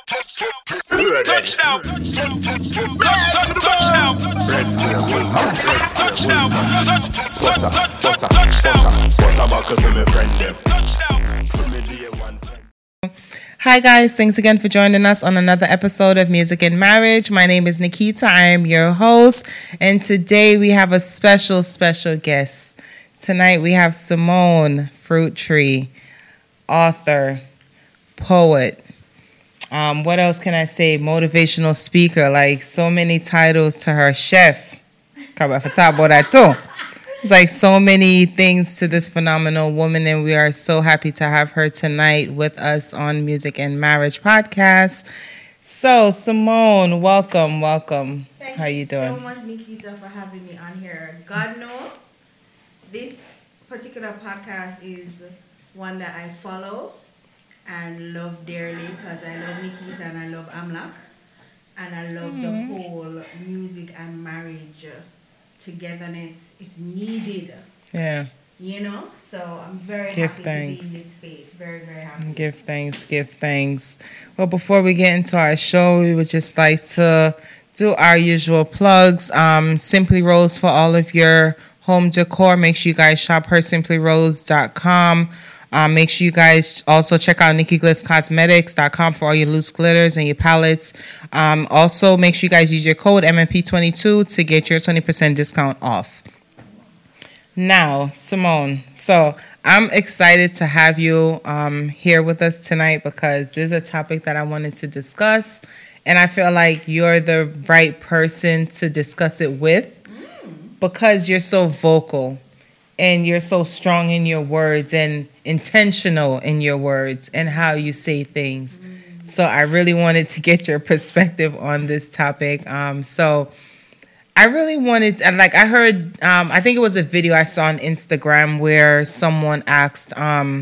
Touchdown. Touchdown. Hi guys, thanks again for joining us on another episode of Music and Marriage. My name is Nikita, I am your host, and today we have a special guest. Tonight we have Simone Fruit Tree, author, poet, what else can I say? Motivational speaker, like so many titles to her. Chef. Come on, talk about that too. It's like so many things to this phenomenal woman, and we are so happy to have her tonight with us on Music and Marriage podcast. So, Simone, welcome. Thank How you doing? Thank you so much, Nikita, for having me on here. God knows, this particular podcast is one that I follow and love dearly because I love Nikita and I love Amlak. And I love the whole music and marriage togetherness. It's needed. Yeah. You know? So I'm very Give happy thanks. to be in this space. Very, very happy. Give thanks. Well, before we get into our show, we would just like to do our usual plugs. Simply Rose for all of your home decor. Make sure you guys shop hersimplyrose.com. Make sure you guys also check out NikkiGlitz.cosmetics.com for all your loose glitters and your palettes. Also, make sure you guys use your code MMP22 to get your 20% discount off. Now, Simone, so I'm excited to have you here with us tonight because this is a topic that I wanted to discuss, and I feel like you're the right person to discuss it with because you're so vocal. And you're so strong in your words and intentional in your words and how you say things. So I really wanted to get your perspective on this topic. So I really wanted, I heard, I think it was a video I saw on Instagram where someone asked,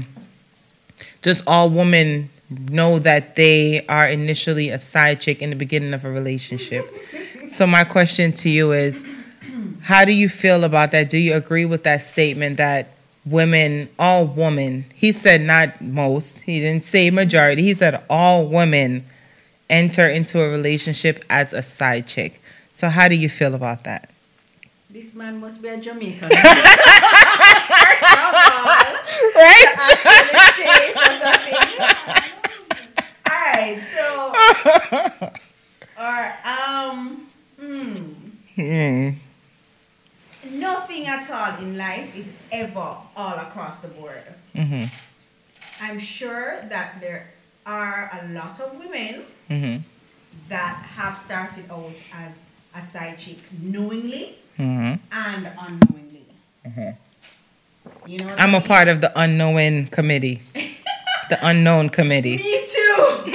does all women know that they are initially a side chick in the beginning of a relationship? So my question to you is, how do you feel about that? Do you agree with that statement that all women, he said not most, he didn't say majority, he said all women enter into a relationship as a side chick. So how do you feel about that? This man must be a Jamaican. Right? Actually say such a thing. Alright, so nothing at all in life is ever all across the board. Mm-hmm. I'm sure that there are a lot of women that have started out as a side chick knowingly and unknowingly. You know what I'm I a mean? part of the unknowing committee. The unknown committee. Me too.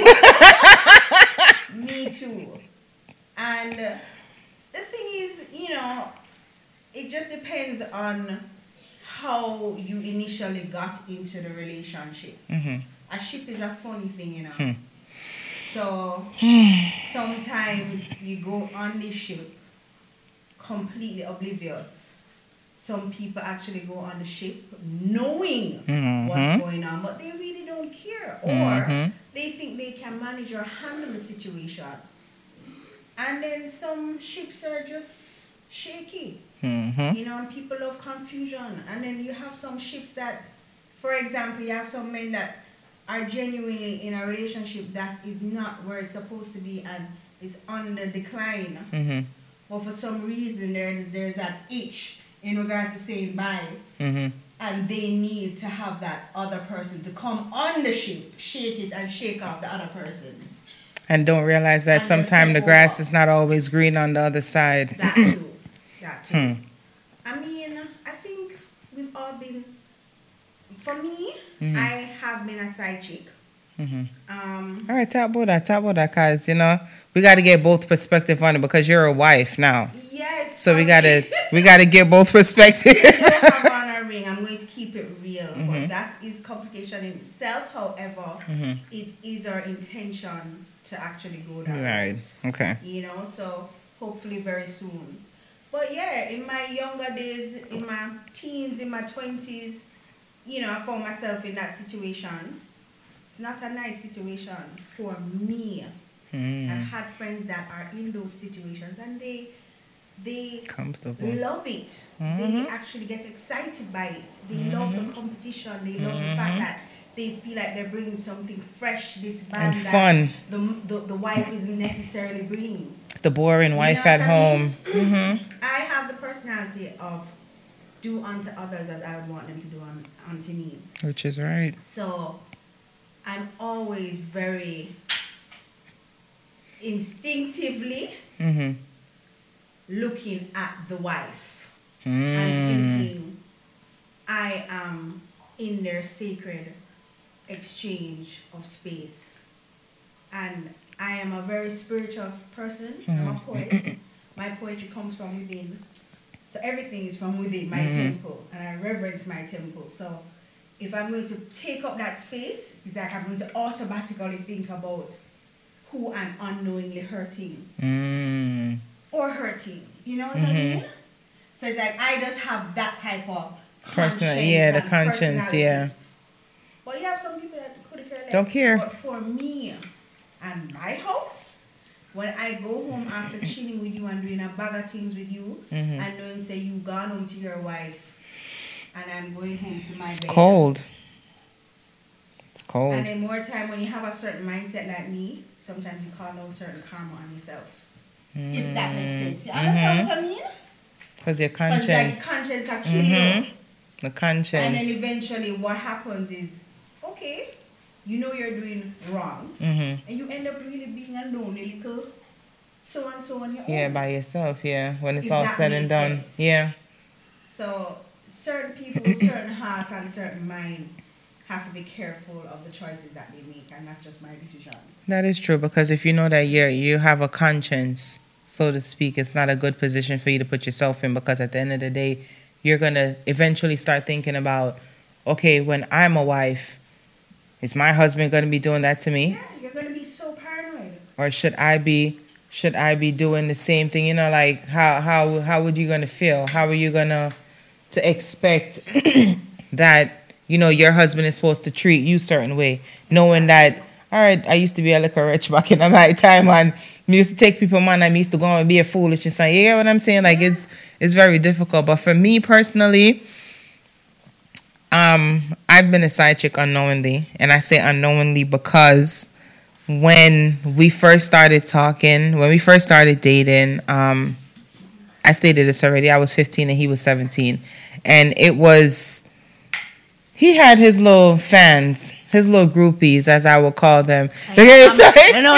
Me too. And the thing is, it just depends on how you initially got into the relationship. A ship is a funny thing, So sometimes you go on the ship completely oblivious. Some people actually go on the ship knowing what's going on, but they really don't care. Or they think they can manage or handle the situation. And then some ships are just shaky. And people love confusion. And then you have some ships that, for example, you have some men that are genuinely in a relationship that is not where it's supposed to be and it's on the decline. But for some reason, there's that itch in regards to saying bye. And they need to have that other person to come on the ship, shake it and shake off the other person. And don't realize that And sometimes the grass is not always green on the other side. That too. I mean, I think we've all been, for me, I have been a side chick. All right, talk about that, because, we got to get both perspective on it because you're a wife now. Yes. So we got to get both perspective. I'm on a ring. I'm going to keep it real. But that is complication in itself. However, it is our intention to actually go down. Right. Okay. So hopefully very soon. But yeah, in my younger days, in my teens, in my 20s, I found myself in that situation. It's not a nice situation for me. I've had friends that are in those situations and they Comfortable. love it. They actually get excited by it. They love the competition. They love the fact that they feel like they're bringing something fresh, this band And that fun. The wife isn't necessarily bringing. The boring wife at home. I have the personality of do unto others as I would want them to do unto me. Which is right. So I'm always very instinctively looking at the wife and thinking I am in their sacred exchange of space. And I am a very spiritual person. I'm a poet. My poetry comes from within. So everything is from within my temple, and I reverence my temple. So if I'm going to take up that space, it's like I'm going to automatically think about who I'm unknowingly hurting or hurting. You know what I mean? So it's like I just have that type of conscience. The conscience, yeah. But you have some people that could care less. Don't care. But for me and my house, when I go home after chilling with you and doing a bag of things with you, and knowing say you gone home to your wife, and I'm going home to my bed. It's cold. It's cold. And then more time when you have a certain mindset like me, sometimes you call down certain karma on yourself. If that makes sense. You understand what I mean? Because your conscience. Because like conscience will kill you. The conscience. And then eventually what happens is, okay, you know you're doing wrong, and you end up really being alone, a little so and so on your own. Yeah, by yourself, yeah. When it's If all that said and makes done. sense. Yeah. So certain people with certain heart and certain mind have to be careful of the choices that they make, and that's just my decision. That is true, because if you know that you have a conscience, so to speak, it's not a good position for you to put yourself in, because at the end of the day, you're going to eventually start thinking about, okay, when I'm a wife, is my husband going to be doing that to me? Yeah, you're going to be so paranoid. Or should I be doing the same thing? You know, like how would you going to feel? How are you going to expect that, you know, your husband is supposed to treat you certain way, knowing that, all right, I used to be a little rich back in my time, and me used to take people, man, I used to go and be a foolish and say, you get what I'm saying? Like, it's very difficult. But for me personally, I've been a side chick unknowingly, and I say unknowingly because when we first started talking, when we first started dating, I stated this already, I was 15 and he was 17, and it was, he had his little fans, his little groupies, as I would call them. I'm like a star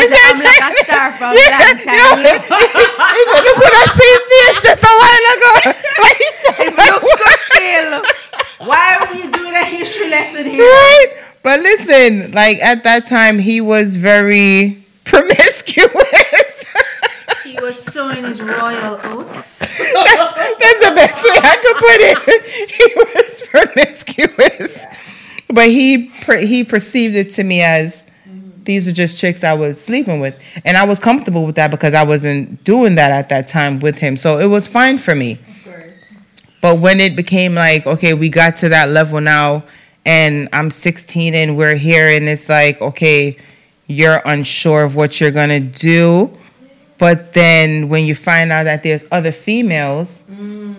from Black Time. Look what I see this just a while ago. Like he said, If looks could kill, why are we doing a history lesson here? Right? But listen, like at that time, he was very promiscuous. He was sowing his royal oats. That's the best way I could put it. He was promiscuous. But he perceived it to me as these were just chicks I was sleeping with. And I was comfortable with that because I wasn't doing that at that time with him. So it was fine for me. Of course. But when it became like, okay, we got to that level now, and I'm 16 and we're here, and it's like, okay, you're unsure of what you're going to do. But then when you find out that there's other females,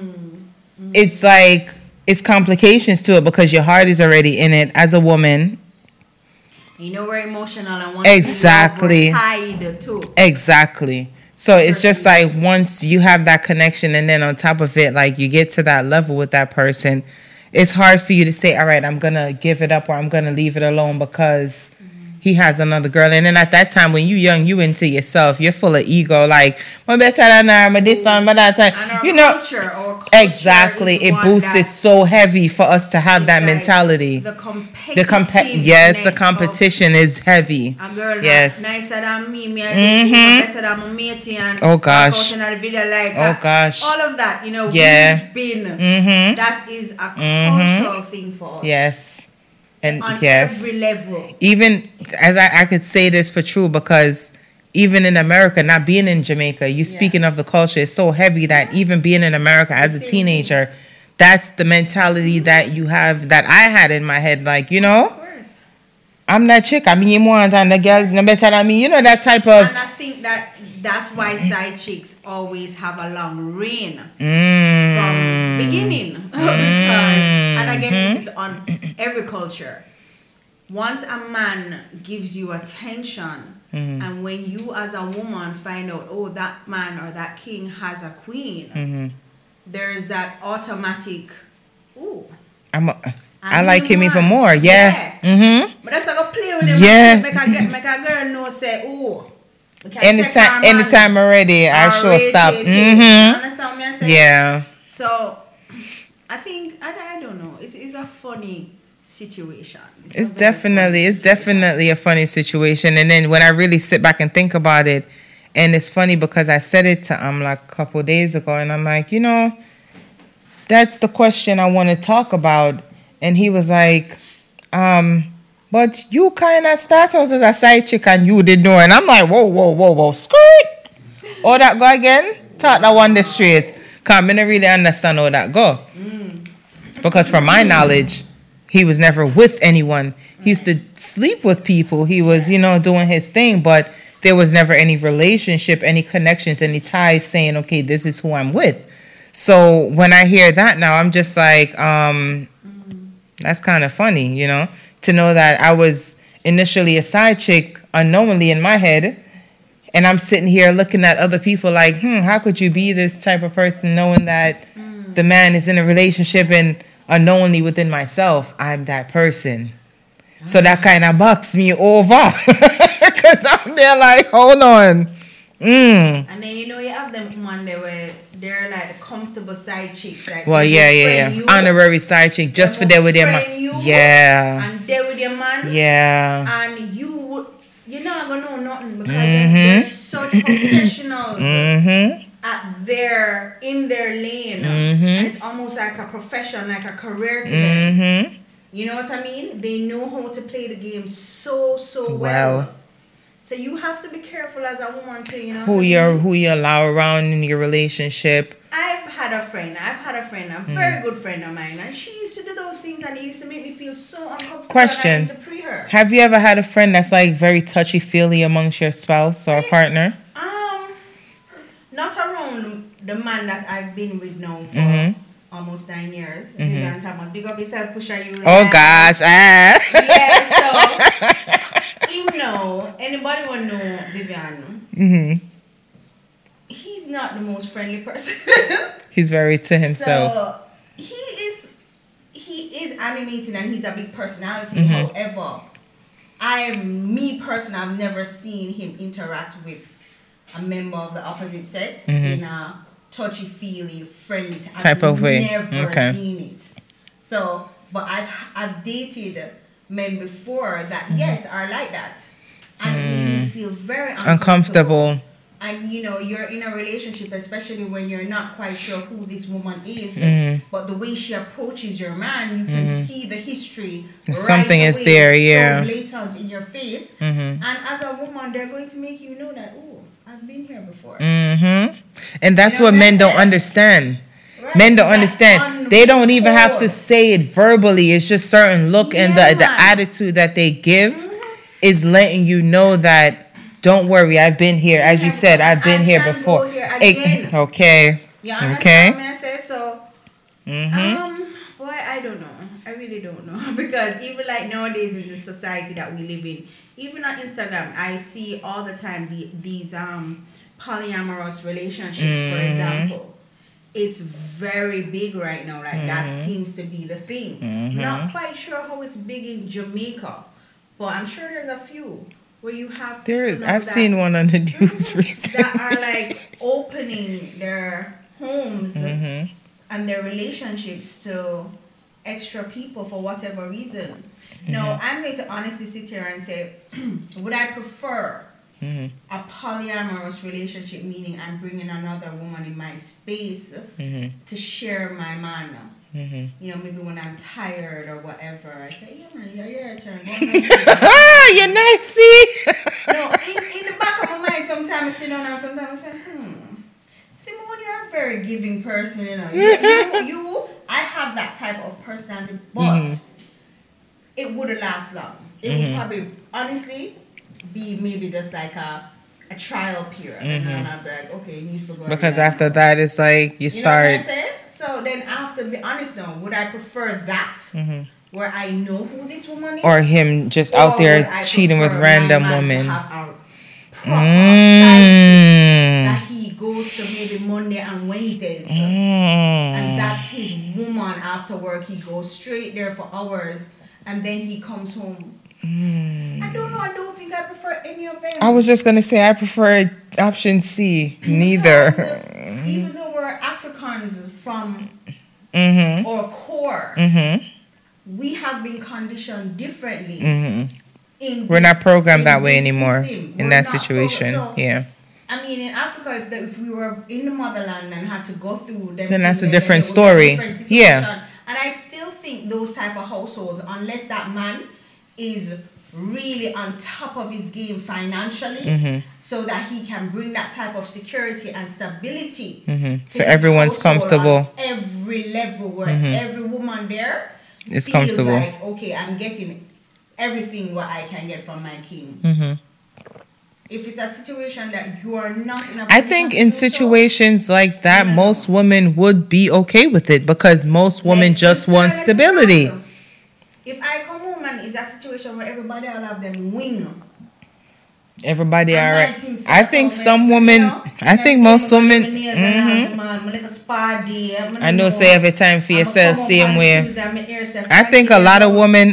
it's like, it's complications to it because your heart is already in it as a woman. You know we're emotional and one Exactly. tied too. Exactly. So it's just like once you have that connection, and then on top of it, like you get to that level with that person, it's hard for you to say, all right, I'm going to give it up or I'm going to leave it alone because he has another girl. And then at that time, when you're young, you into yourself. You're full of ego. Like, I'm better than her, but this one, but that time. And our you know, culture exactly. It boosts it so heavy for us to have that like mentality. The competition. Yes, the competition is heavy. A girl yes. nicer than me and better than my matey, and oh gosh. out in the video like oh gosh. All of that, you know, yeah. we've been that is a cultural thing for us. Yes. And on yes. every level. Even as I could say this for true, because even in America, not being in Jamaica, you speaking of the culture is so heavy that even being in America as a teenager, that's the mentality that you have, that I had in my head. Like, you know, I'm that chick. I mean, you want and the girl no better than me. You know, that type of. And think that's why side chicks always have a long reign Mm. from beginning because, and I guess this is on every culture. Once a man gives you attention, and when you as a woman find out, oh, that man or that king has a queen, there's that automatic, ooh, I like him even more. Yeah. But that's like a play with him. Yeah. Make a girl know say, oh, we can take our man. Anytime already, I sure stop. Understand what I'm saying? Yeah. So I think I don't know. It's a funny situation. It's definitely a funny situation. And then when I really sit back and think about it, and it's funny because I said it to like a couple of days ago, and I'm like, that's the question I want to talk about. And he was like, but you kind of started out as a side chick and you didn't know. And I'm like, whoa, skirt. Oh, that go again? Talk that one the straight. Because I didn't really understand how that go. Because from my knowledge, he was never with anyone. He used to sleep with people. He was, doing his thing. But there was never any relationship, any connections, any ties saying, okay, this is who I'm with. So when I hear that now, I'm just like, that's kind of funny, to know that I was initially a side chick unknowingly in my head. And I'm sitting here looking at other people like, how could you be this type of person knowing that the man is in a relationship, and unknowingly within myself, I'm that person. So that kind of bucks me over because I'm there like, hold on. And then you have them one day where they're like the comfortable side chicks. Like well, yeah. Honorary side chick just for there with their man. Yeah. And there with your man. Yeah. And you're not gonna know nothing because they're such professionals in their lane. And it's almost like a profession, like a career to them. You know what I mean? They know how to play the game so well. So you have to be careful as a woman too, who you allow around in your relationship. I've had a friend, a very good friend of mine, and she used to do those things, and it used to make me feel so uncomfortable. Question: I used to pre her. Have you ever had a friend that's like very touchy feely amongst your spouse or partner? Not around the man that I've been with now for almost 9 years. Vivian Thomas, big up yourself, Pusha you. Oh gosh, Yeah, so even though anybody will know Vivian, he's not the most friendly person. He's very to himself. So he is animated and he's a big personality. However, I've never seen him interact with a member of the opposite sex in a touchy-feely, friendly type of way. I've never seen it. So, but I've dated men before that are like that, and it made me feel very uncomfortable. And you're in a relationship, especially when you're not quite sure who this woman is, but the way she approaches your man, you can see the history. Something right is away, there, yeah. So blatant in your face, and as a woman, they're going to make you know that, oh, I've been here before. And that's what men don't understand. Right. Men don't understand. They don't even have to say it verbally. It's just certain look and the attitude that they give is letting you know that, don't worry, I've been here. As you said, I've been here before. Okay. You understand what I say? So, boy, I don't know. I really don't know. Because even like nowadays in the society that we live in, even on Instagram, I see all the time these polyamorous relationships, for example. It's very big right now. Like that seems to be the thing. Not quite sure how it's big in Jamaica, but I'm sure there's a few where you have people I've seen one on the news recently that are like opening their homes and their relationships to extra people for whatever reason. Now, I'm going to honestly sit here and say, would I prefer a polyamorous relationship, meaning I'm bringing another woman in my space to share my man? Maybe when I'm tired or whatever, I say, yeah, man, your turn. You're nasty. No, in the back of my mind, sometimes I sit down and sometimes I say, Simone, you're a very giving person, you I have that type of personality, but it wouldn't last long. It would probably, honestly, be maybe just like a a trial period, and then I'm like, okay, you need to go. Because after that, it's like you start. Know what I'm saying? So then, after, be honest now, would I prefer that, where I know who this woman is, or him just out there cheating with random women? To have a proper side chick that he goes to maybe Monday and Wednesdays, and that's his woman. After work, he goes straight there for hours, and then he comes home. I don't know. I don't think I prefer any of them. I was just gonna say I prefer option C. Neither. Even though we're Africans from our core, we have been conditioned differently. We're not programmed that way anymore in that situation. Yeah. I mean, in Africa, if we were in the motherland and had to go through them, then that's a different story. Yeah. And I still think those type of households, unless that man is really on top of his game financially, so that he can bring that type of security and stability so everyone's comfortable on every level, where every woman there is feels comfortable, like, okay, I'm getting everything what I can get from my king. If it's a situation that you are not in a, I think in situations like that, most women would be okay with it, because most women just want stability. If I come home and it's a situation where everybody will have them win, everybody all right. I think some women, I think most women, I know say every time for yourself same way. I think a lot of women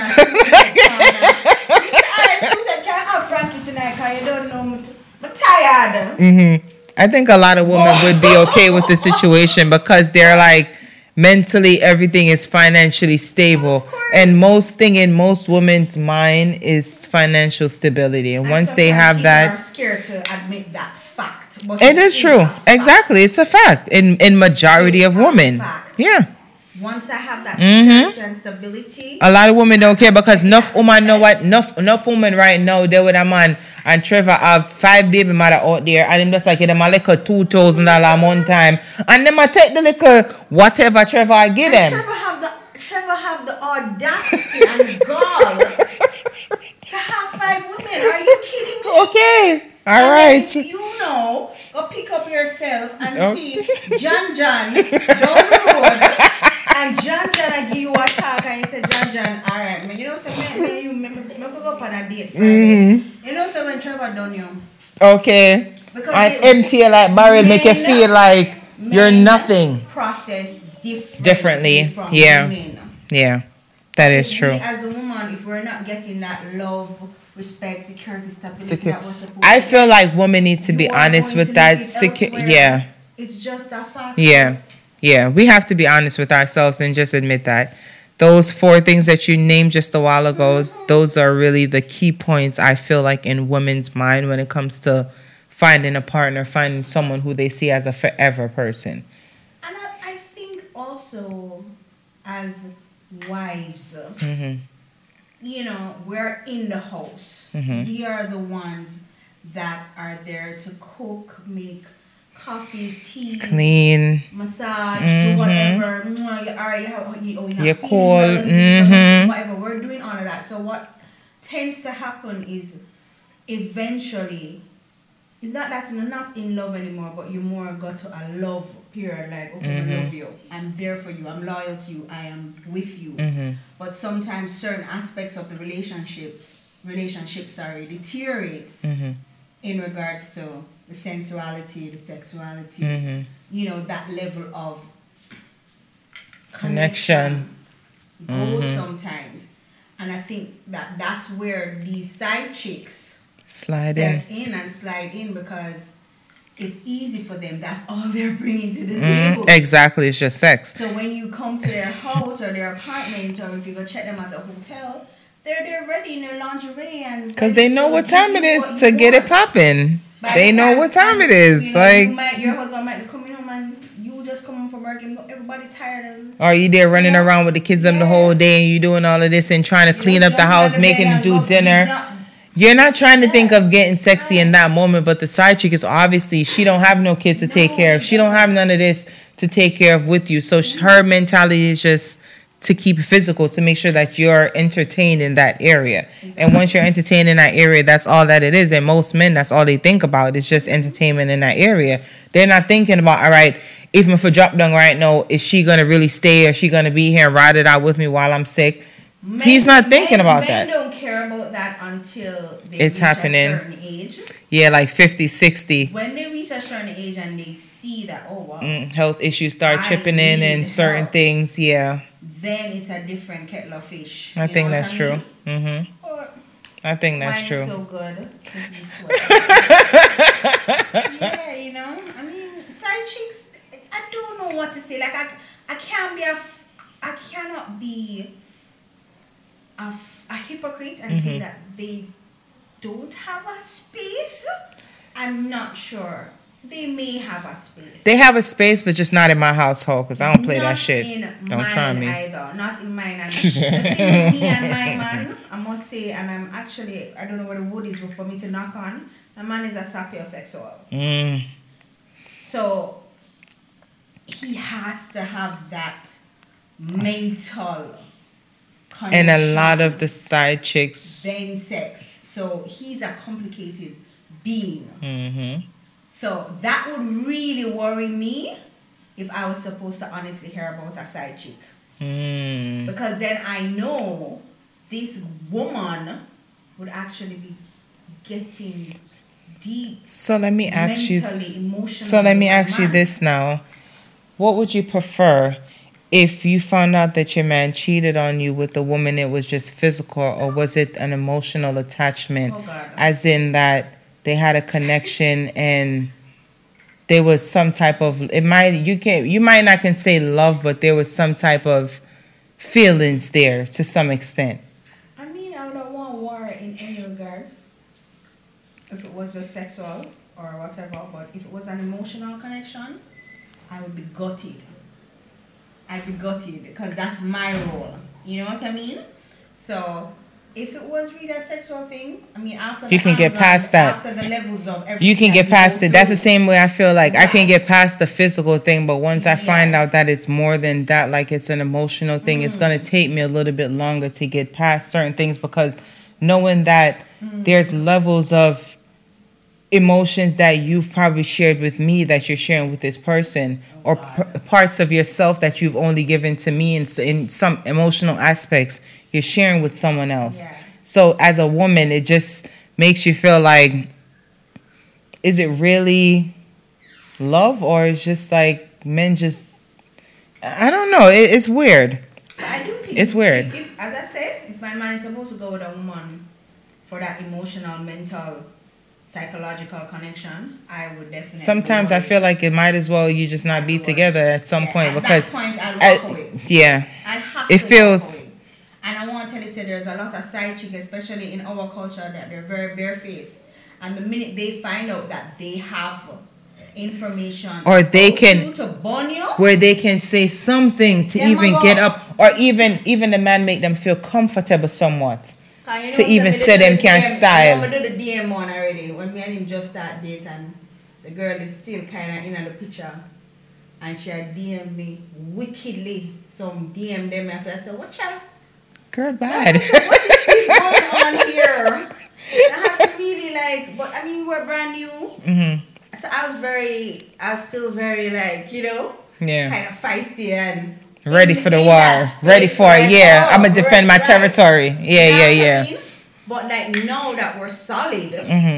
I think a lot of women would be okay with the situation, because they're like, mentally everything is financially stable, and most thing in most women's mind is financial stability, and once they have that, are scared to admit that fact, but it is true. Exactly, it's a fact in majority of women. Yeah. Once I have that security and stability, a lot of women don't care, because enough women know what enough women right now, they with a man, and Trevor have 5 baby mother out there, and him just like them a little $2,000 a month time, and them a take the little whatever Trevor I give them. Trevor have the audacity and gall to have 5 women. Are you kidding me? Okay, all right. You know, go pick up yourself and see John down the road. And John I give you a talk, and you say, John, all right, man. You know, so man, you remember go up on a date Friday. You know, so when Trevor done you. Okay. Because and empty like barrel make you feel like you're nothing. Process differently from women. Yeah. That is true. As a woman, if we're not getting that love, respect, security, stability that we're supposed I feel like women need to be honest with that. Yeah. It's just a fact. Yeah. Yeah, we have to be honest with ourselves and just admit that. Those 4 things that you named just a while ago, those are really the key points, I feel like, in women's mind when it comes to finding a partner, finding someone who they see as a forever person. And I think also as wives, you know, we're in the house. We are the ones that are there to cook, make coffees, tea, clean, massage, do whatever. You call, whatever. We're doing all of that. So what tends to happen is, eventually, it's not that you're not in love anymore, but you more got to a love period. Like, okay, I love you. I'm there for you. I'm loyal to you. I am with you. But sometimes certain aspects of the relationship deteriorates in regards to the sensuality, the sexuality, you know, that level of connection goes sometimes. And I think that's where these side chicks slide in, because it's easy for them. That's all they're bringing to the table. Exactly, it's just sex. So when you come to their house or their apartment, or if you go check them at a hotel, they're ready in their lingerie, and because they know what time it is to get it popping. They know what time it is. You know, like your husband might be coming home and you just come home from work and everybody tired. Or you there running around with the kids the whole day, and you doing all of this and trying to clean up the house, making do dinner. You're not trying to think of getting sexy in that moment, but the side chick is obviously, she don't have no kids to take care of. She don't have none of this to take care of with you. So her mentality is just to keep it physical, to make sure that you're entertained in that area. Exactly. And once you're entertained in that area, that's all that it is. And most men, that's all they think about. It's just entertainment in that area. They're not thinking about, all right, even if I drop down right now, is she going to really stay, or is she going to be here and ride it out with me while I'm sick? He's not thinking about that. Men don't care about that until they it's reach happening. A certain age. Yeah, like 50, 60. When they reach a certain age and they see that, oh wow, health issues start chipping in and certain things, yeah. Then it's a different kettle of fish. I think that's true. Mm-hmm. I think that's true. So good. Yeah, you know. I mean, side chicks. I don't know what to say. Like I cannot be a hypocrite and say that they don't have a space. I'm not sure. They may have a space. They have a space, but just not in my household, because I don't play that shit. Don't try me. Either. Not in mine. And the thing with me and my man, I must say, and I'm actually, I don't know what the wood is for me to knock on. My man is a sapiosexual. So he has to have that mental connection. And a lot of the side chicks. Same sex. So he's a complicated being. Mm-hmm. So that would really worry me if I was supposed to honestly hear about a side chick. Because then I know this woman would actually be getting deep. So let me ask you. Emotionally. So let me ask you this now. What would you prefer if you found out that your man cheated on you with a woman? It was just physical, or was it an emotional attachment? Oh God. As in that they had a connection and there was some type of, you might not can say love, but there was some type of feelings there to some extent. I mean, I don't want war in any regards. If it was just sexual or whatever, but if it was an emotional connection, I would be gutted. I'd be gutted because that's my role. You know what I mean? So if it was really a sexual thing, I mean, after you can get past that. After the levels of everything, you can get past it. That's the same way I feel like I can get past the physical thing, but once I find out that it's more than that, like it's an emotional thing, it's gonna take me a little bit longer to get past certain things, because knowing that there's levels of emotions that you've probably shared with me that you're sharing with this person, or parts of yourself that you've only given to me in some emotional aspects you're sharing with someone else. Yeah. So as a woman, it just makes you feel like, is it really love, or it's just like men just, I don't know. It's weird. I do think it's weird. If, as I said, if my man is supposed to go with a woman for that emotional, mental, psychological connection, I would definitely. Sometimes I feel like it might as well you just not be together at some point, because at that point I'd walk away. Yeah, I have it to feels. Walk away. And I want to tell you, there's a lot of side chicks, especially in our culture, that they're very barefaced. And the minute they find out that they have information, or they can to burn you, where they can say something to even get up, or even the man make them feel comfortable somewhat. To even say them can style. I know we do the DM one already. When me and him just start date, and the girl is still kind of in the picture, and she had DM me wickedly. Some DM them after I said, "Watch out, girl, bad." What is this going on here? I had to really like, but I mean, we're brand new, so I was still very like, you know, kind of feisty and. Ready for the war. Ready for it. Yeah, I'm going to defend my territory. Yeah. I mean? But like now that we're solid,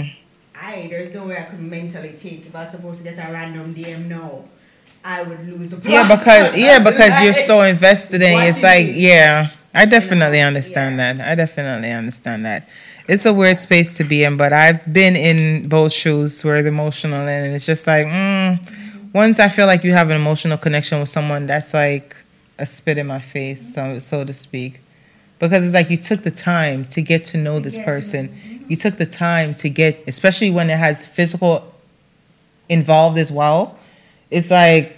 there's no way I could mentally take if I was supposed to get a random DM now. I would lose the plot. Because you're so invested in it. It's like, I definitely understand that. I definitely understand that. It's a weird space to be in, but I've been in both shoes where the emotional, and it's just like, once I feel like you have an emotional connection with someone, that's like a spit in my face, so to speak, because it's like you took the time to get to know this person. You took the time to get, especially when it has physical involved as well. It's like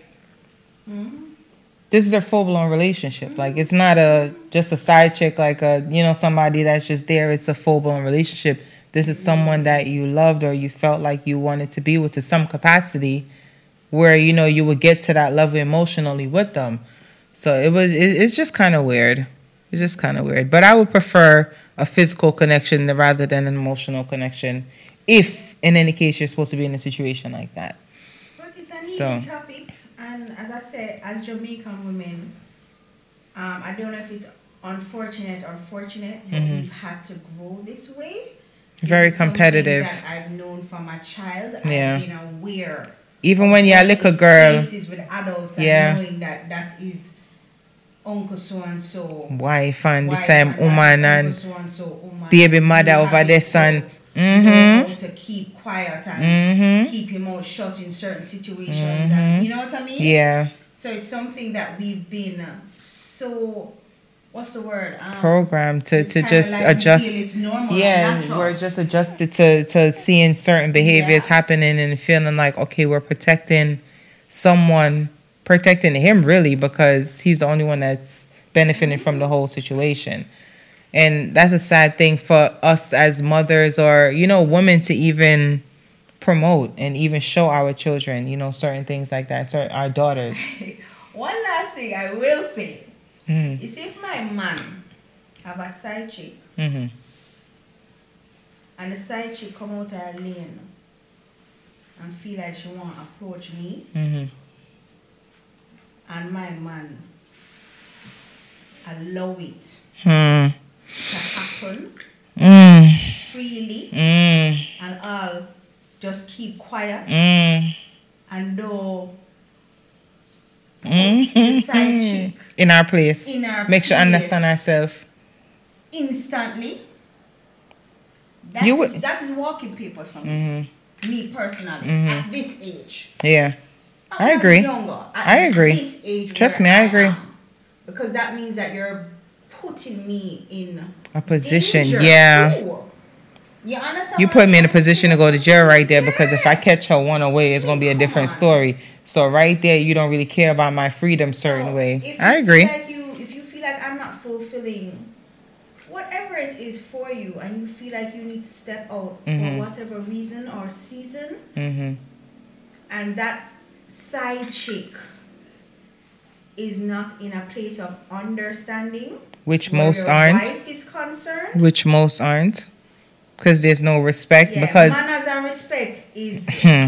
this is a full-blown relationship. Like it's not just a side chick, like somebody that's just there. It's a full-blown relationship. This is someone that you loved or you felt like you wanted to be with to some capacity, where you would get to that level emotionally with them. So it's just kind of weird. It's just kind of weird. But I would prefer a physical connection rather than an emotional connection, if in any case you're supposed to be in a situation like that. But it's a needed topic, and as I said, as Jamaican women, I don't know if it's unfortunate or fortunate, but we've had to grow this way. Very competitive. That I've known from a child. Yeah. I've been aware. Even when you're a little girl. Spaces with adults and knowing that is uncle so and so. Wife and the same woman and so baby mother over there, son. To keep quiet and keep him out shut in certain situations, and you know what I mean? Yeah. So it's something that we've been so, what's the word? Programmed to just like adjust. It's normal, yeah, we're just adjusted to seeing certain behaviors happening and feeling like, okay, we're protecting someone, protecting him really, because he's the only one that's benefiting from the whole situation. And that's a sad thing for us as mothers or, women to even promote and even show our children, certain things like that, our daughters. One last thing I will say is, if my man have a side chick and the side chick come out her lane and feel like she want to approach me, and my man allow it to happen freely, and I'll just keep quiet and though put the side chick in our place, make sure understand ourselves instantly. That is walking papers for me. Me personally, at this age. Yeah, I agree. I agree. This age, trust me, I agree. Because that means that you're putting me in a position. Danger. Yeah. Ooh. You understand? You put me in a position to go to jail right there, because if I catch her one away, it's gonna be a different story. So right there, you don't really care about my freedom certain way. I agree. If you feel like I'm not fulfilling whatever it is for you, and you feel like you need to step out for whatever reason or season, and that side chick is not in a place of understanding, which most aren't. Wife is concerned. Which most aren't. Because there's no respect. Because manners and respect is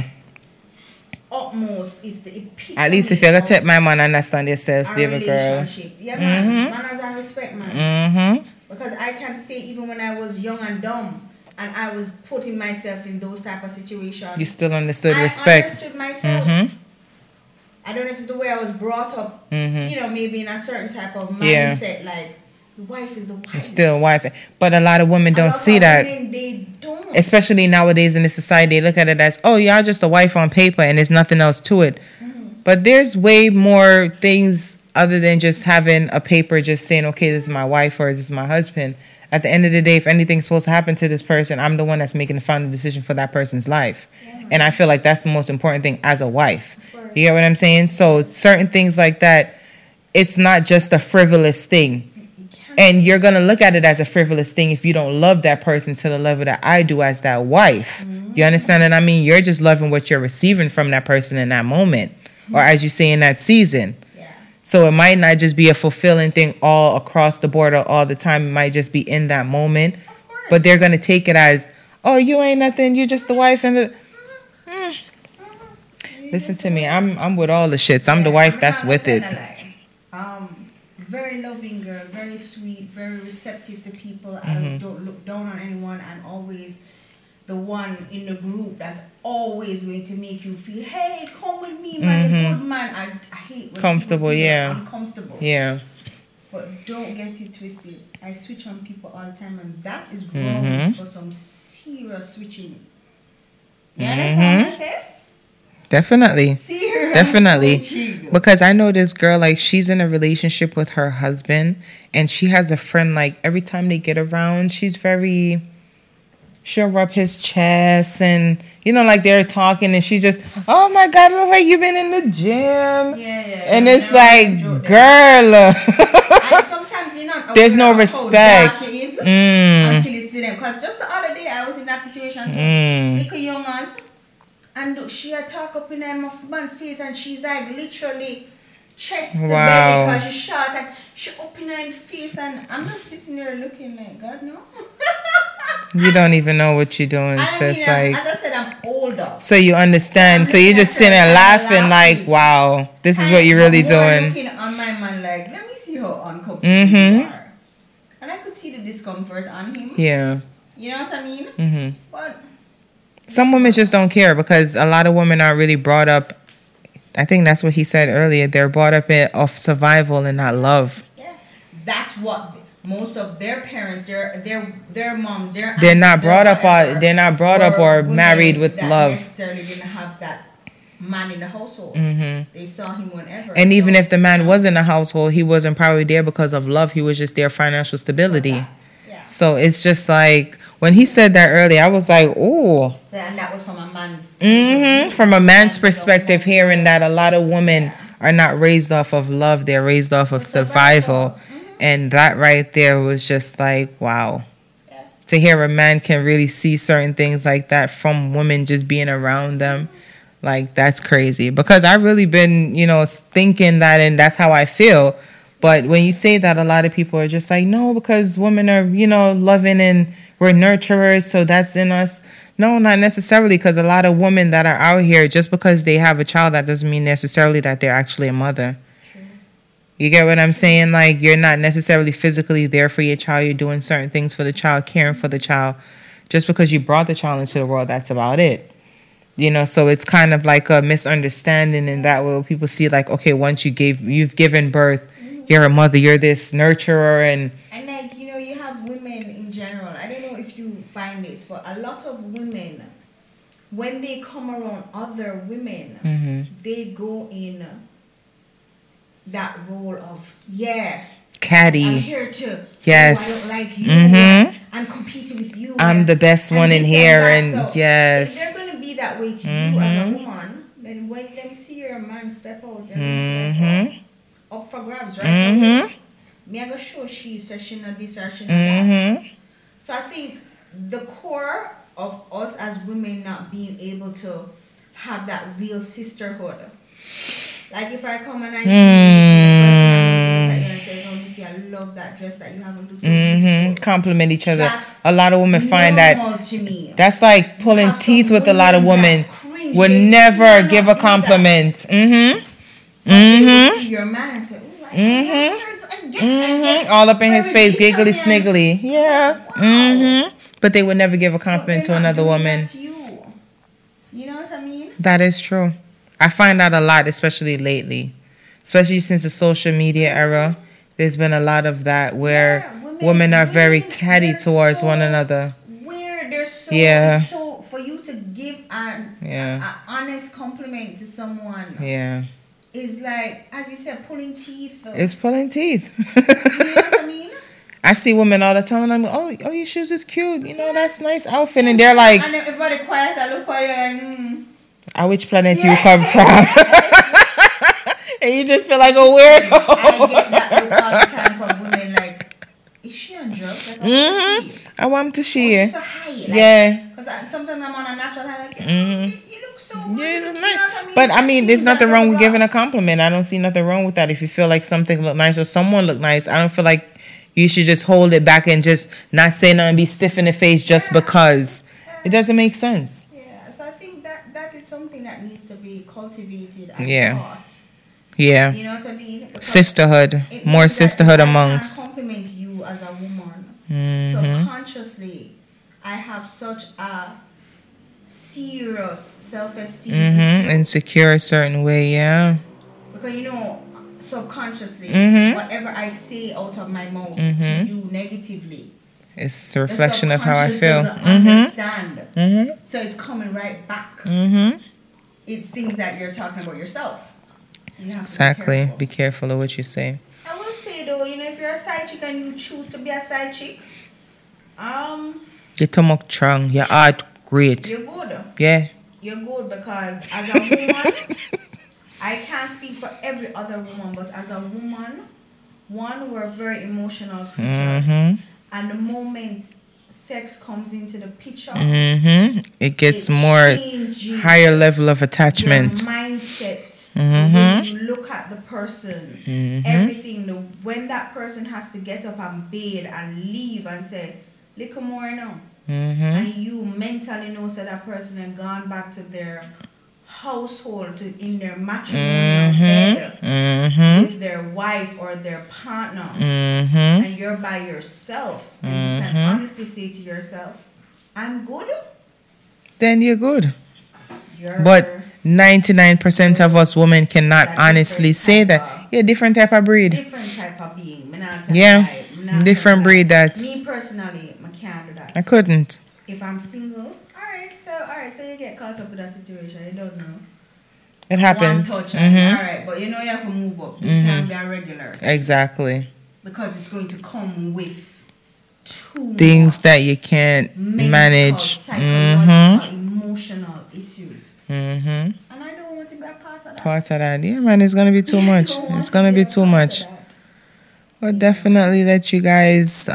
utmost, is the epitome. At least if you're gonna take my man, understand yourself, baby girl. Yeah, man. Manners and respect, man. Because I can say, even when I was young and dumb and I was putting myself in those type of situations, you still understood respect. I understood myself. I don't know if it's the way I was brought up, maybe in a certain type of mindset, like, the wife is the wife. Still wife. But a lot of women don't see that. They don't. Especially nowadays in this society, they look at it as, oh, y'all just a wife on paper and there's nothing else to it. But there's way more things other than just having a paper just saying, okay, this is my wife or this is my husband. At the end of the day, if anything's supposed to happen to this person, I'm the one that's making the final decision for that person's life. And I feel like that's the most important thing as a wife. You get what I'm saying? So certain things like that, it's not just a frivolous thing. And you're going to look at it as a frivolous thing if you don't love that person to the level that I do as that wife. You understand what I mean? You're just loving what you're receiving from that person in that moment. Or as you say, in that season. So it might not just be a fulfilling thing all across the board or all the time. It might just be in that moment. But they're going to take it as, oh, you ain't nothing. You're just the wife. And listen to me. I'm with all the shits. I'm the wife that's with it. Very loving girl, very sweet, very receptive to people. I don't look down on anyone. I'm always the one in the group that's always going to make you feel, hey, come with me, man, a good man. I hate when comfortable, people feel yeah, uncomfortable. Yeah. But don't get it twisted. I switch on people all the time, and that is grounds for some serious switching. You understand what I say? Definitely. Serious Definitely. switching. Because I know this girl, like, she's in a relationship with her husband, and she has a friend, like, every time they get around, she'll rub his chest, and, like, they're talking, and she just, oh, my God, it looks like you've been in the gym. Yeah. And it's like, girl. And sometimes, there's no respect. How dark it is until you see them. Because just the other day, I was in that situation too. Little youngers. And she had talk up in her man face, and she's like literally chest to Wow. belly because she short and she open her face and I'm not sitting there looking like God no. You don't even know what you're doing, I mean, sis. Like, as I said, I'm older. so you understand. I'm So you're looking just at sitting her there and laughing, like, laughing. wow, this is what you're really But more doing. looking on my man like, let me see how uncomfortable Mhm. you are. And I could see the discomfort on him. Yeah. You know what I mean? Mhm. But Some women just don't care because a lot of women are really brought up. I think that's what he said earlier. They're brought up of survival and not love. yeah, that's what most of their parents, their moms, their aunties, They're not brought up whatever, they're not brought up were or women married with that love. necessarily didn't have that man in the household. Mhm. They saw him whenever. And even So, if the man was in the household, he wasn't probably there because of love. He was just there financial stability. that, yeah. So it's just like when he said that earlier, I was like, "Ooh." So, and that was from a man's point of view. From a man's perspective, So, hearing that a lot of women are not raised off of love, they're raised off of survival. And that right there was just like, wow. Yeah. To hear a man can really see certain things like that from women just being around them, like that's crazy. Because I really been, thinking that, and that's how I feel. But when you say that, a lot of people are just like, no, because women are, loving and we're nurturers, so that's in us. No, not necessarily, because a lot of women that are out here, just because they have a child, that doesn't mean necessarily that they're actually a mother. True. You get what I'm saying? Like, you're not necessarily physically there for your child. You're doing certain things for the child, caring for the child. Just because you brought the child into the world, that's about it. So it's kind of like a misunderstanding in that way. People see like, okay, once you've given birth, you're a mother, you're this nurturer, and like, you have women in general. I don't know if you find this, but a lot of women, when they come around other women, they go in that role of, caddy. I'm here to Yes. I look like you. I'm competing with you. I'm the best one in here, and so yes. if they're going to be that way to you as a woman, then when them see your man step out, they're like, up for grabs, right? Me I go show she says she not this or she not that. So I think the core of us as women not being able to have that real sisterhood. Like if I come and I see you, the first thing I'm going to look at you and say, "Oh, Nikki, I love that dress that you have on. Looks so beautiful." Compliment each other. That's a lot of women find that to me. that's like pulling teeth with a lot of women. Would They never cannot give a do that. compliment. They will see your man and say, "Oh, All up in his very face, giggly Italian. sniggly. Yeah. Wow. But they would never give a But compliment they're to not another doing woman. that to you. You know what I mean? That is true. I find that a lot, especially lately. Especially since the social media era. There's been a lot of that where women are very catty towards one another. Where they're so, Yeah. so for you to give an honest compliment to someone Yeah. is like, as you said, pulling teeth. It's pulling teeth. You know what I mean? I see women all the time and I'm like, oh, your shoes is cute. That's nice outfit. And they're like, And then everybody quiet, I look at you like, which planet you come from? And you just feel like a weirdo. I get that look all the time from women like, is she on drugs? Like, I want to oh, see she's it. so high. Like, Yeah. Because sometimes I'm on a natural high, like, you look so good. Yeah, You it's know nice. what I mean? But I mean, there's see that nothing wrong with blah, giving a compliment. I don't see nothing wrong with that. If you feel like something look nice or someone look nice, I don't feel like you should just hold it back and just not say nothing, be stiff in the face just because. It doesn't make sense. Yeah, so I think that is something that needs to be cultivated and taught. Yeah. You know what I mean? Because Sisterhood. it More means that sisterhood I amongst. can't compliment you as a woman. Subconsciously, I have such a serious self-esteem issue. Insecure a certain way, yeah. Because subconsciously, whatever I say out of my mouth to you negatively, It's a reflection of how I the feel. subconscious doesn't understand. So it's coming right back. It's things that you're talking about yourself. So you have Exactly. to Be careful of what you say. I will say though, if you're a side chick and you choose to be a side chick, Your stomach strong. Your heart great. you're good. Yeah. You're good because as a woman, I can't speak for every other woman, but as a woman, we're very emotional creatures. And the moment sex comes into the picture, It gets more changes higher level of attachment. your mindset And when you look at the person, everything, when that person has to get up and bathe and leave and say, little more now. And you mentally know that that person has gone back to their household, in their matrimonial bed with their wife or their partner, and you're by yourself, and you can honestly say to yourself, I'm good. Then you're good. But 99% of us women cannot honestly say that. You're a different type of breed. Different type of being. Different breed that. Me personally, I can't do that. I couldn't. If I'm single, alright, so you get caught up with that situation. You don't know. It happens. One touch alright, but you know you have to move up. This can't be a regular. Exactly. Because it's going to come with too things that you can't manage. Psychological, emotional issues. And I don't want to be a part of that. Part of that. Yeah, man, it's going to be too much. It's going to be too much. Well, definitely let you guys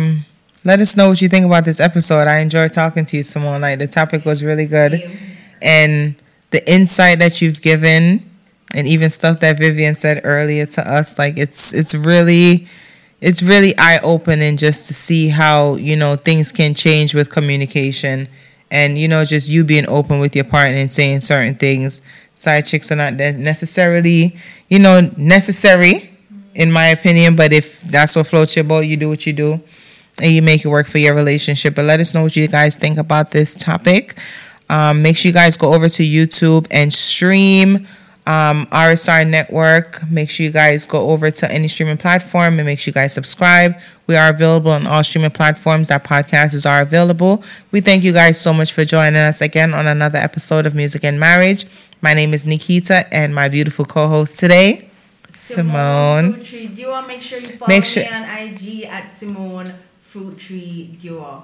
let us know what you think about this episode. I enjoyed talking to you, Simone. Like, the topic was really good. And the insight that you've given, and even stuff that Vivian said earlier to us, like, it's really eye-opening just to see how, things can change with communication. And, just you being open with your partner and saying certain things. Side chicks are not necessarily, necessary, in my opinion. But if that's what floats your boat, you do what you do. And you make it work for your relationship. But let us know what you guys think about this topic. Make sure you guys go over to YouTube and stream RSR Network. Make sure you guys go over to any streaming platform and make sure you guys subscribe. We are available on all streaming platforms that podcasts are available. We thank you guys so much for joining us again on another episode of Music and Marriage. My name is Nikita, and my beautiful co-host today, Simone. Fruit Tree Duo. Make sure you follow me on IG at Simone Fruit Tree Duo.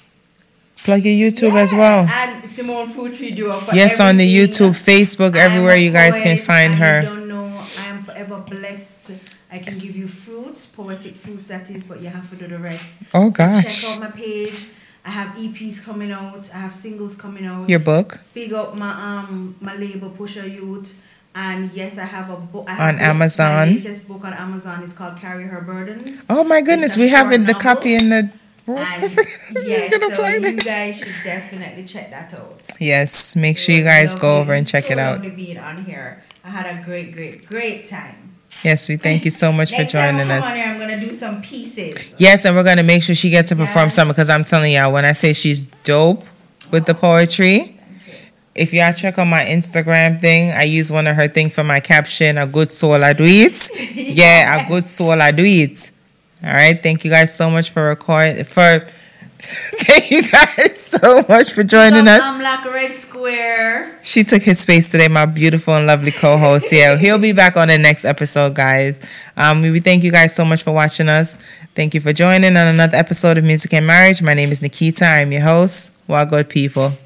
Plug your YouTube as well. And Simone Fruit Tree Duo. Yes, on the YouTube, Facebook, everywhere you guys can find her. I don't know. I am forever blessed. I can give you fruits, poetic fruits that is, but you have to do the rest. Oh gosh. So check out my page. I have EPs coming out. I have singles coming out. Your book. Big up my label Pusher Youth. And yes, I have a book on Amazon. My latest book on Amazon is called Carry Her Burdens. Oh my goodness, we have it, the copy in the. And yes, so you guys should definitely check that out. Yes, make sure you guys go over and check it out. Lovely being on here. I had a great time. Yes, we thank you so much for joining us. Next time I come on here, I'm gonna do some pieces. Yes, and we're gonna make sure she gets to perform something, because I'm telling y'all, when I say she's dope with the poetry. If y'all check on my Instagram thing, I use one of her thing for my caption, a good soul I do it. Yeah, a good soul I do it. All right, thank you guys so much for thank you guys so much for joining us. I'm like Red Square. She took his space today, my beautiful and lovely co-host. Yeah, he'll be back on the next episode, guys. We thank you guys so much for watching us. Thank you for joining on another episode of Music and Marriage. My name is Nikita. I'm your host. Well, good people.